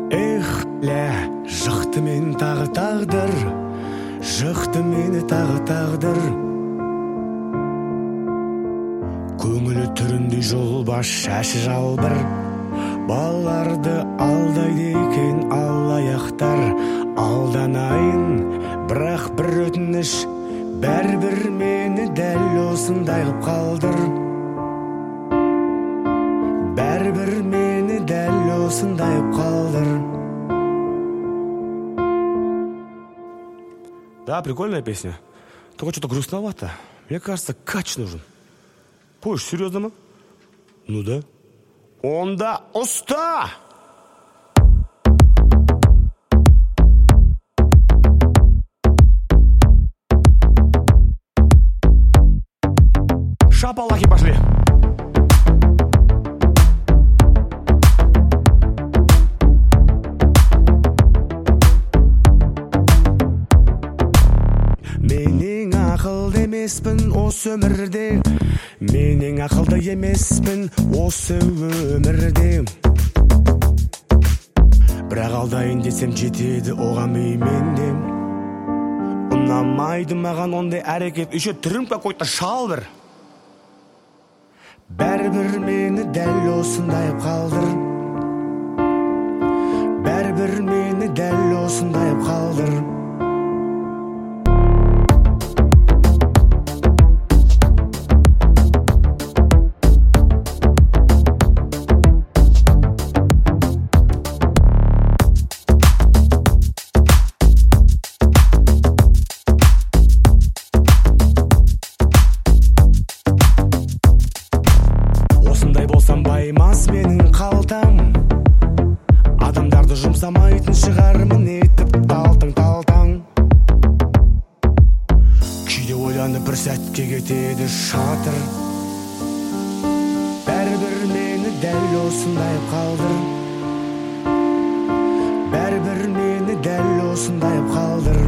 Жықты мен тағы тағдыр, жықты мені тағы тағдыр. Көңілі түріндей жолбаш шашы жалбыр, балаларды алдайды екен алаяқтар. Алданайын, бірақ бір өтініш, бәрібір мені дәл осындай қылып қалдыр. Бәрібір мені дәл осындай қылып қалдыр. Да, прикольная песня. Только что-то грустновато. Мне кажется, кач нужен. Поешь серьезно, ма? Ну да. Онда уста! Шапалахи пошли. Менің ақылды емеспін осы өмірде, менің ақылды емеспін осы өмірде. Бірақ алдайын десем жетеді оған менде. Ұнамайды маған ондай әрекет, еще түрім какой-то шалбыр. Бәрібір мені дәл осындай қалдыр. Бәрібір мені дәл осындай қалдыр. Баймас менің қалтам, адамдарды жұмсамайтын шығармын етіп талтаң. Кейде ойланып бір сәтке кетеді шатыр. Бәрібір мені дәл осындай қалдыр. Бәрібір мені дәл осындай қалдыр.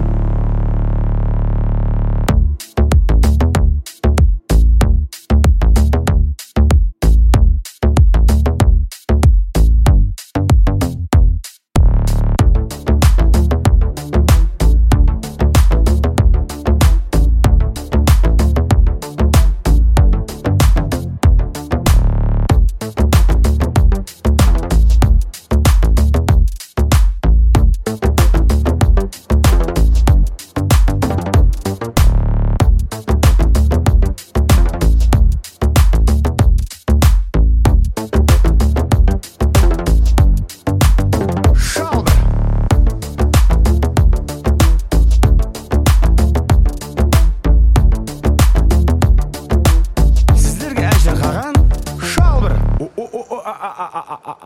Шалбыр.